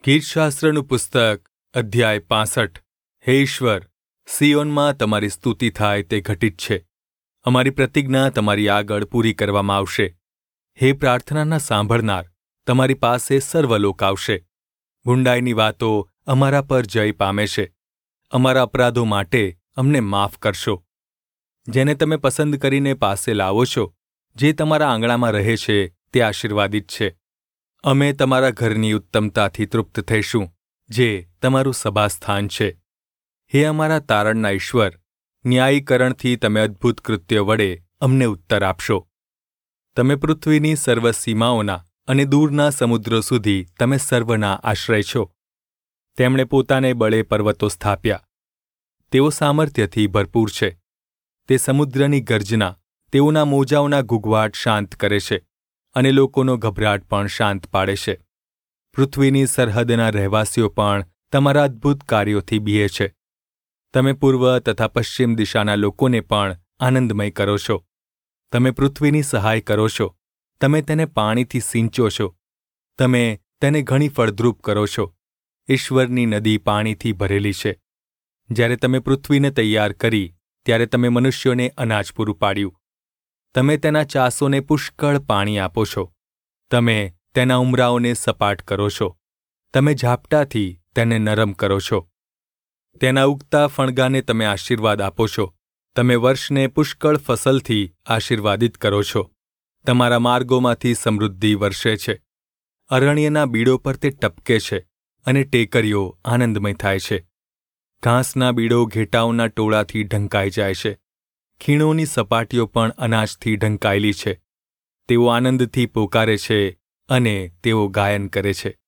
ગીતશાસ્ત્રનું પુસ્તક અધ્યાય 65. હે ઈશ્વર, સિયોનમાં તમારી સ્તુતિ થાય તે ઘટિત છે. અમારી પ્રતિજ્ઞા તમારી આગળ પૂરી કરવામાં આવશે. હે પ્રાર્થનાના સાંભળનાર, તમારી પાસે સર્વલોક આવશે. ગુંડાઈની વાતો અમારા પર જય પામે છે. અમારા અપરાધો માટે અમને માફ કરશો. જેને તમે પસંદ કરીને પાસે લાવો છો, જે તમારા આંગણામાં રહે છે, તે આશીર્વાદિત છે. અમે તમારા ઘરની ઉત્તમતાથી તૃપ્ત થઈશું, જે તમારું સભાસ્થાન છે. હે અમારા તારણના ઈશ્વર, ન્યાયીકરણથી તમે અદ્ભુત કૃત્ય વડે અમને ઉત્તર આપશો. તમે પૃથ્વીની સર્વ સીમાઓના અને દૂરના સમુદ્રો સુધી તમે સર્વના આશ્રય છો. તેમણે પોતાને બળે પર્વતો સ્થાપ્યા. તેઓ સામર્થ્યથી ભરપૂર છે. તે સમુદ્રની ગર્જના, તેઓના મોજાઓના ઘૂઘવાટ શાંત કરે છે, અને લોકોનો ગભરાટ પણ શાંત પાડે છે. પૃથ્વીની સરહદના રહેવાસીઓ પણ તમારા અદ્ભુત કાર્યોથી બીએ છે. તમે પૂર્વ તથા પશ્ચિમ દિશાના લોકોને પણ આનંદમય કરો છો. તમે પૃથ્વીની સહાય કરો છો. તમે તેને પાણીથી સિંચો છો. તમે તેને ઘણી ફળદ્રુપ કરો છો. ઈશ્વરની નદી પાણીથી ભરેલી છે. જ્યારે તમે પૃથ્વીને તૈયાર કરી, ત્યારે તમે મનુષ્યોને અનાજ પૂરું પાડ્યું. તમે તેના ચાસોને પુષ્કળ પાણી આપો છો. તમે તેના ઉમરાઓને સપાટ કરો છો. તમે ઝાપટાથી તેને નરમ કરો છો. તેના ઉગતા ફણગાને તમે આશીર્વાદ આપો છો. તમે વર્ષને પુષ્કળ ફસલથી આશીર્વાદિત કરો છો. તમારા માર્ગોમાંથી સમૃદ્ધિ વર્ષે છે. અરણ્યના બીડો પર તે ટપકે છે, અને ટેકરીઓ આનંદમય થાય છે. ઘાસના બીડો ઘેટાઓના ટોળાથી ઢંકાઈ જાય છે. ખીણોની સપાટીઓ પણ અનાજથી ઢંકાયેલી છે. તેઓ આનંદથી પોકારે છે, અને તેઓ ગાયન કરે છે.